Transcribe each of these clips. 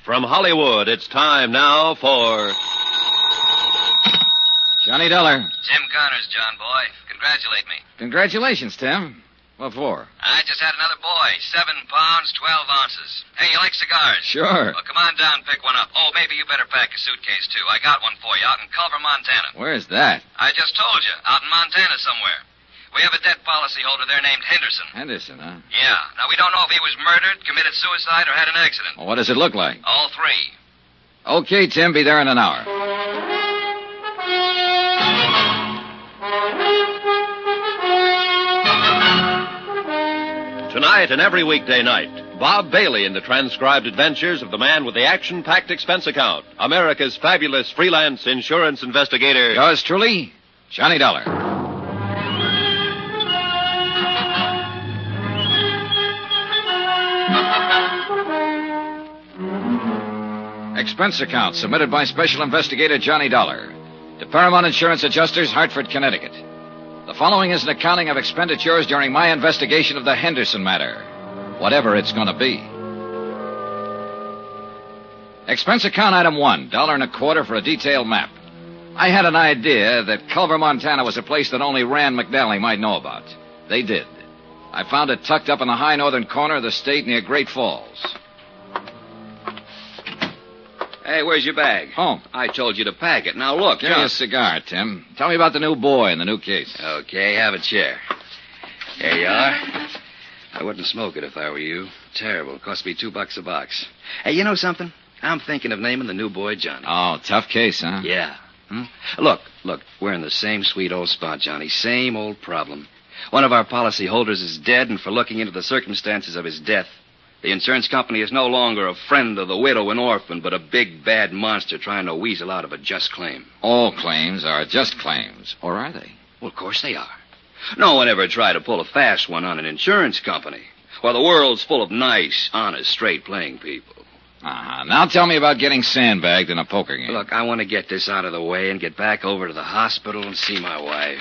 From Hollywood, it's time now for... Johnny Dollar. Tim Connors, John boy. Congratulate me. Congratulations, Tim. What for? I just had another boy. 7 pounds, 12 ounces. Hey, you like cigars? Sure. Well, come on down and pick one up. Oh, maybe you better pack a suitcase, too. I got one for you out in Culver, Montana. Where's that? I just told you. Out in Montana somewhere. We have a debt policyholder there named Henderson. Henderson, huh? Yeah. Now, we don't know if he was murdered, committed suicide, or had an accident. Well, what does it look like? All three. Okay, Tim, be there in an hour. Tonight and every weekday night, Bob Bailey in the transcribed adventures of the man with the action-packed expense account, America's fabulous freelance insurance investigator. Yours truly, Johnny Dollar. Expense account submitted by Special Investigator Johnny Dollar to Paramount Insurance Adjusters, Hartford, Connecticut. The following is an accounting of expenditures during my investigation of the Henderson matter, whatever it's going to be. Expense account item 1, $1.25 for a detailed map. I had an idea that Culver, Montana was a place that only Rand McNally might know about. They did. I found it tucked up in the high northern corner of the state near Great Falls. Hey, where's your bag? Home. I told you to pack it. Now, look. Give me a cigar, Tim. Tell me about the new boy and the new case. Okay, have a chair. Here you are. I wouldn't smoke it if I were you. Terrible. Cost me $2 a box. Hey, you know something? I'm thinking of naming the new boy Johnny. Oh, tough case, huh? Yeah. Look. We're in the same sweet old spot, Johnny. Same old problem. One of our policy holders is dead, and for looking into the circumstances of his death, the insurance company is no longer a friend of the widow and orphan, but a big, bad monster trying to weasel out of a just claim. All claims are just claims, or are they? Well, of course they are. No one ever tried to pull a fast one on an insurance company. Well, the world's full of nice, honest, straight-playing people. Uh-huh. Now tell me about getting sandbagged in a poker game. Look, I want to get this out of the way and get back over to the hospital and see my wife.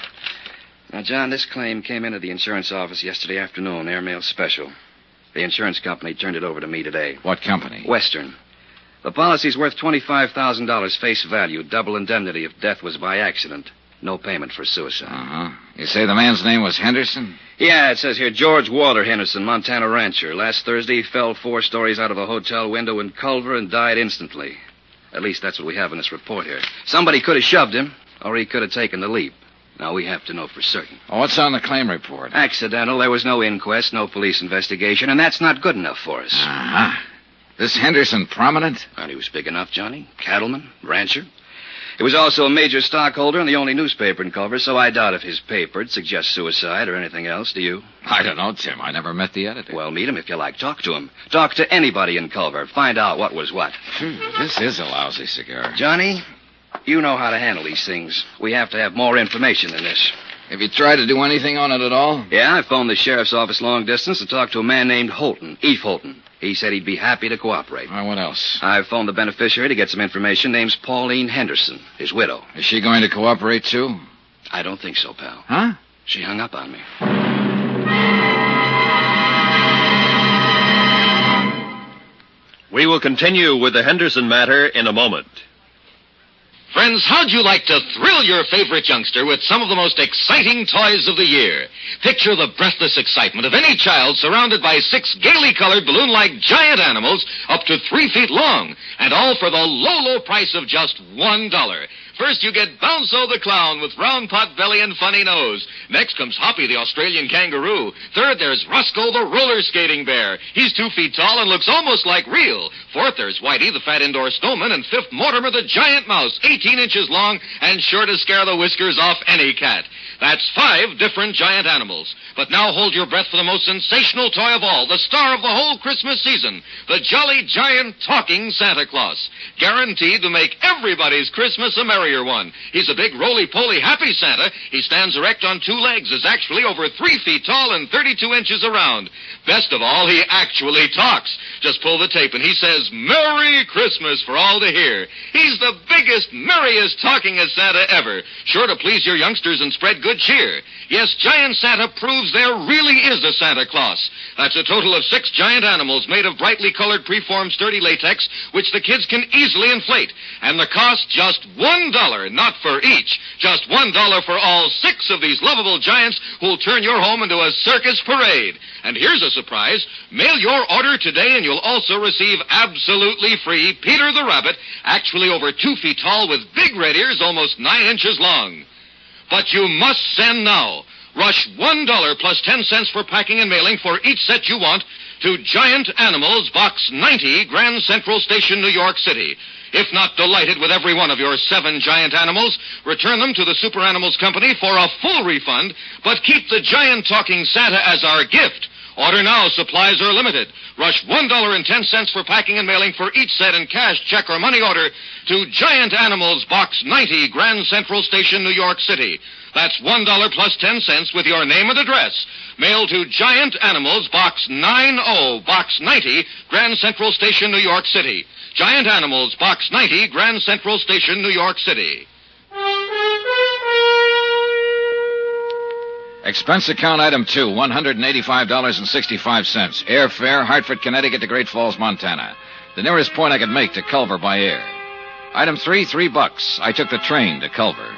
Now, John, this claim came into the insurance office yesterday afternoon, airmail special. The insurance company turned it over to me today. What company? Western. The policy's worth $25,000 face value, double indemnity if death was by accident. No payment for suicide. Uh-huh. You say the man's name was Henderson? Yeah, it says here George Walter Henderson, Montana rancher. Last Thursday, he fell 4 stories out of a hotel window in Culver and died instantly. At least that's what we have in this report here. Somebody could have shoved him, or he could have taken the leap. Now, we have to know for certain. Oh, what's on the claim report? Accidental. There was no inquest, no police investigation, and that's not good enough for us. Uh-huh. This Henderson prominent? Well, he was big enough, Johnny. Cattleman, rancher. He was also a major stockholder in the only newspaper in Culver, so I doubt if his paper'd suggest suicide or anything else, do you? I don't know, Tim. I never met the editor. Well, meet him if you like. Talk to him. Talk to anybody in Culver. Find out what was what. This is a lousy cigar. Johnny, you know how to handle these things. We have to have more information than this. Have you tried to do anything on it at all? Yeah, I phoned the sheriff's office long distance and talked to a man named Holton, Eve Holton. He said he'd be happy to cooperate. What else? I phoned the beneficiary to get some information. Name's Pauline Henderson, his widow. Is she going to cooperate, too? I don't think so, pal. Huh? She hung up on me. We will continue with the Henderson matter in a moment. Friends, how'd you like to thrill your favorite youngster with some of the most exciting toys of the year? Picture the breathless excitement of any child surrounded by 6 gaily colored balloon-like giant animals up to 3 feet long, and all for the low price of just $1. First, you get Bounzo the clown with round pot belly and funny nose. Next comes Hoppy the Australian kangaroo. Third, there's Roscoe the roller skating bear. He's 2 feet tall and looks almost like real. Fourth, there's Whitey the fat indoor snowman. And fifth, Mortimer the giant mouse, 18 inches long and sure to scare the whiskers off any cat. That's 5 different giant animals. But now hold your breath for the most sensational toy of all, the star of the whole Christmas season, the Jolly Giant Talking Santa Claus. Guaranteed to make everybody's Christmas a merry carrier one. He's a big, roly-poly, happy Santa. He stands erect on 2 legs, is actually over 3 feet tall and 32 inches around. Best of all, he actually talks. Just pull the tape and he says, Merry Christmas for all to hear. He's the biggest, merriest, talkingest Santa ever. Sure to please your youngsters and spread good cheer. Yes, Giant Santa proves there really is a Santa Claus. That's a total of 6 giant animals made of brightly colored preformed sturdy latex, which the kids can easily inflate. And the cost just $1, not for each. Just $1 for all 6 of these lovable giants who'll turn your home into a circus parade. And here's a surprise. Mail your order today and you'll also receive absolutely free Peter the Rabbit, actually over 2 feet tall with big red ears almost 9 inches long. But you must send now. Rush $1 plus 10 cents for packing and mailing for each set you want to Giant Animals, Box 90, Grand Central Station, New York City. If not delighted with every one of your 7 giant animals, return them to the Super Animals Company for a full refund, but keep the giant talking Santa as our gift. Order now. Supplies are limited. Rush $1.10 for packing and mailing for each set in cash, check, or money order to Giant Animals, Box 90, Grand Central Station, New York City. That's $1 plus 10 cents with your name and address. Mail to Giant Animals, Box 90, Box 90, Grand Central Station, New York City. Giant Animals, Box 90, Grand Central Station, New York City. Expense account item 2, $185.65. Airfare, Hartford, Connecticut to Great Falls, Montana. The nearest point I could make to Culver by air. Item 3, $3. I took the train to Culver.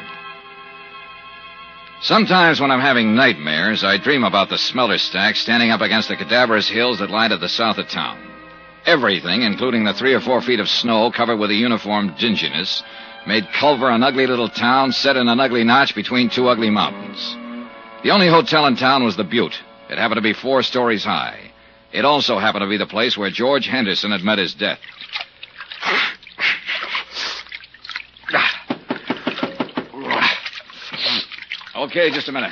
Sometimes when I'm having nightmares, I dream about the smelter stack standing up against the cadaverous hills that lie to the south of town. Everything, including the 3 or 4 feet of snow covered with a uniform dinginess, made Culver an ugly little town set in an ugly notch between 2 ugly mountains. The only hotel in town was the Butte. It happened to be 4 stories high. It also happened to be the place where George Henderson had met his death. Okay, just a minute.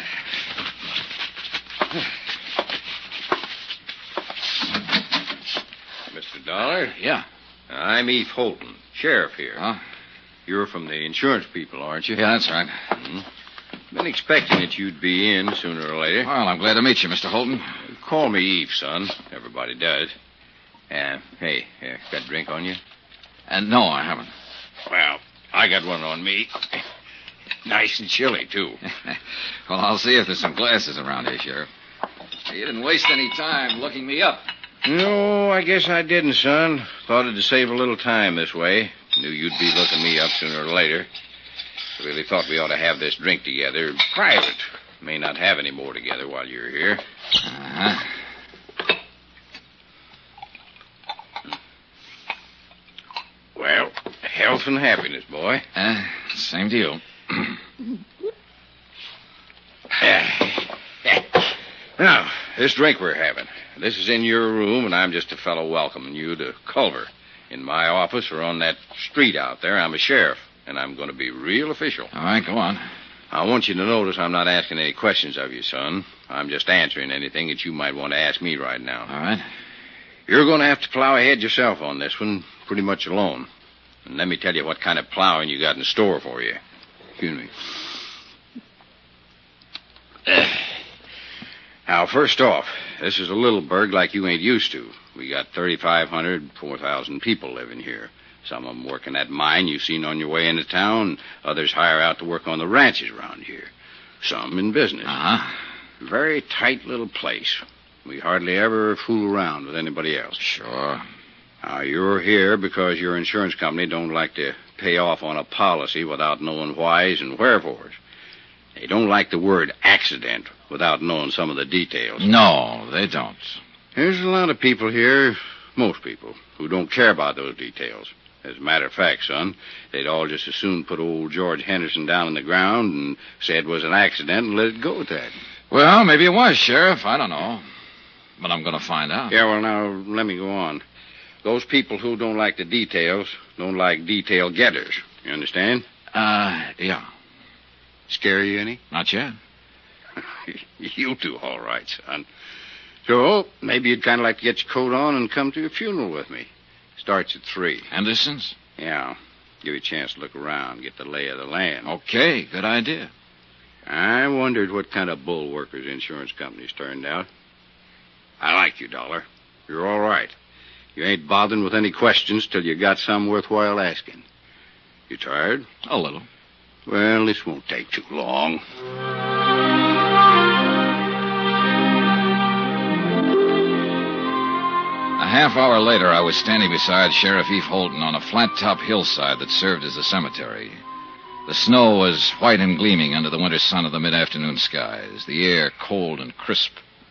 Mr. Dollar? Yeah. I'm Eve Holton, sheriff here. Huh? You're from the insurance people, aren't you? Yeah, that's right. Mm-hmm. Been expecting that you'd be in sooner or later. Well, I'm glad to meet you, Mr. Holton. Call me Eve, son. Everybody does. Hey, got a drink on you? No, I haven't. Well, I got one on me. Nice and chilly, too. Well, I'll see if there's some glasses around here, Sheriff. You didn't waste any time looking me up. No, I guess I didn't, son. Thought it'd save a little time this way. Knew you'd be looking me up sooner or later. Really thought we ought to have this drink together. Private. May not have any more together while you're here. Uh-huh. Well, health and happiness, boy. Same to you. Now, this drink we're having. This is in your room, and I'm just a fellow welcoming you to Culver. In my office or on that street out there, I'm a sheriff, and I'm going to be real official. All right, go on. I want you to notice I'm not asking any questions of you, son. I'm just answering anything that you might want to ask me right now. All right. You're going to have to plow ahead yourself on this one, pretty much alone. And let me tell you what kind of plowing you got in store for you. Excuse me. Now, first off, this is a little burg like you ain't used to. We got 3,500, 4,000 people living here. Some of them working that mine you've seen on your way into town. Others hire out to work on the ranches around here. Some in business. Uh-huh. Very tight little place. We hardly ever fool around with anybody else. Sure. Now, you're here because your insurance company don't like to pay off on a policy without knowing whys and wherefores. They don't like the word accident without knowing some of the details. No, they don't. There's a lot of people here, most people, who don't care about those details. As a matter of fact, son, they'd all just as soon put old George Henderson down in the ground and say it was an accident and let it go at that. Well, maybe it was, Sheriff. I don't know. But I'm going to find out. Yeah, well, now, let me go on. Those people who don't like the details don't like detail getters. You understand? Yeah. Scare you any? Not yet. You do all right, son. So, maybe you'd kind of like to get your coat on and come to your funeral with me. Starts at 3. Henderson's? Yeah. Give you a chance to look around, get the lay of the land. Okay, good idea. I wondered what kind of bull workers insurance companies turned out. I like you, Dollar. You're all right. You ain't bothering with any questions till you got some worthwhile asking. You tired? A little. Well, this won't take too long. A half hour later, I was standing beside Sheriff Eve Holden on a flat-top hillside that served as a cemetery. The snow was white and gleaming under the winter sun of the mid-afternoon skies, the air cold and crisp.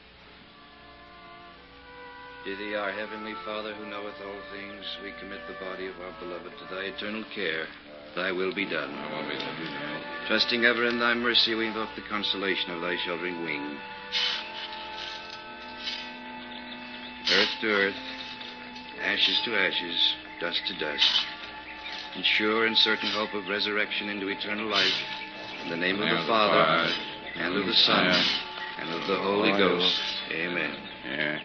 To thee, our heavenly Father, who knoweth all things, we commit the body of our beloved to thy eternal care. Thy will be done. Trusting ever in thy mercy, we invoke the consolation of thy sheltering wing. Earth to earth, ashes to ashes, dust to dust. In sure and certain hope of resurrection into eternal life, in the name of the Father, and of the Son, and of the Holy Ghost. Amen. Yeah.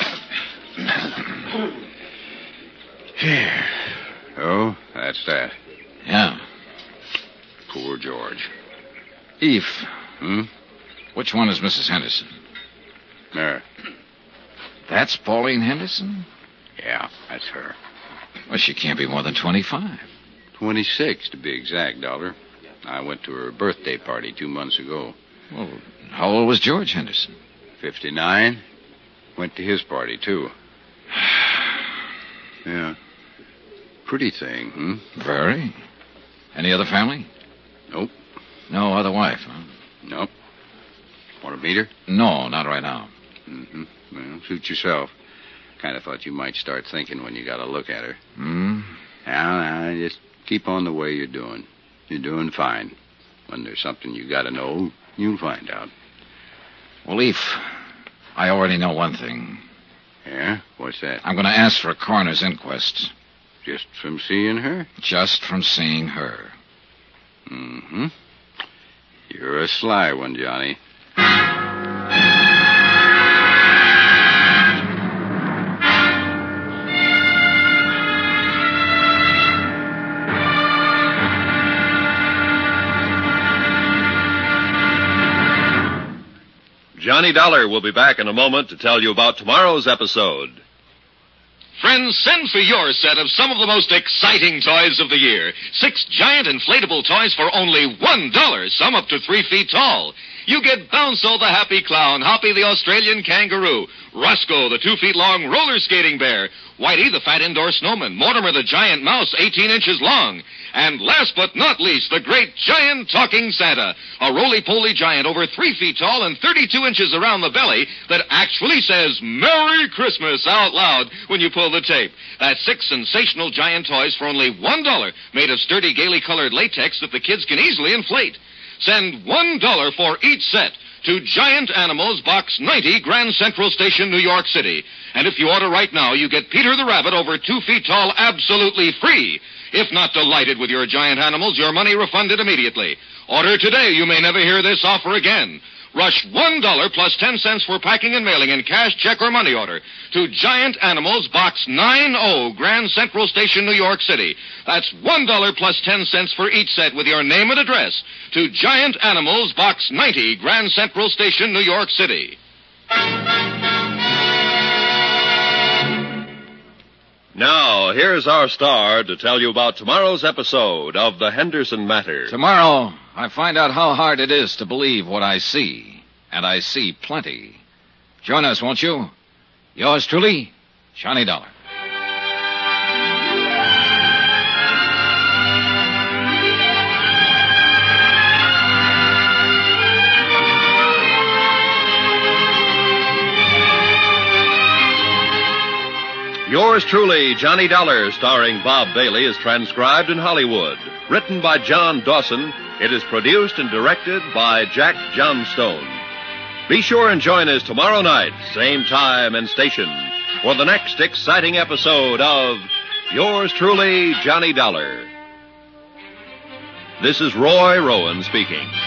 Here. Oh, that's that. Yeah. Poor George. Eve. Hmm? Which one is Mrs. Henderson? There. That's Pauline Henderson? Yeah, that's her. Well, she can't be more than 25. 26, to be exact, Dollar. I went to her birthday party 2 months ago. Well, how old was George Henderson? 59. Went to his party, too. Yeah. Pretty thing, hmm? Very. Any other family? Nope. No other wife, huh? Nope. Want to meet her? No, not right now. Mm-hmm. Well, suit yourself. Kind of thought you might start thinking when you got a look at her. Hmm? Now, just keep on the way you're doing. You're doing fine. When there's something you got to know, you'll find out. Well, Eve, I already know one thing. Yeah? What's that? I'm going to ask for a coroner's inquest. Just from seeing her? Just from seeing her. Mm-hmm. You're a sly one, Johnny. Johnny Dollar will be back in a moment to tell you about tomorrow's episode. Friends, send for your set of some of the most exciting toys of the year. 6 giant inflatable toys for only $1, some up to 3 feet tall. You get Bounce'll the happy clown, Hoppy the Australian kangaroo, Roscoe the 2 feet long roller skating bear, Whitey the fat indoor snowman, Mortimer the giant mouse 18 inches long, and last but not least, the great giant talking Santa, a roly-poly giant over 3 feet tall and 32 inches around the belly that actually says Merry Christmas out loud when you pull the tape. That's 6 sensational giant toys for only $1, made of sturdy, gaily colored latex that the kids can easily inflate. Send $1 for each set to Giant Animals, Box 90, Grand Central Station, New York City. And if you order right now, you get Peter the Rabbit over 2 feet tall absolutely free. If not delighted with your giant animals, your money refunded immediately. Order today. You may never hear this offer again. Rush $1 plus 10 cents for packing and mailing in cash, check, or money order to Giant Animals, Box 90, Grand Central Station, New York City. That's $1 plus 10 cents for each set with your name and address to Giant Animals, Box 90, Grand Central Station, New York City. Now, here's our star to tell you about tomorrow's episode of The Henderson Matter. Tomorrow, I find out how hard it is to believe what I see. And I see plenty. Join us, won't you? Yours truly, Johnny Dollar. Yours truly, Johnny Dollar, starring Bob Bailey, is transcribed in Hollywood. Written by John Dawson, it is produced and directed by Jack Johnstone. Be sure and join us tomorrow night, same time and station, for the next exciting episode of Yours truly, Johnny Dollar. This is Roy Rowan speaking.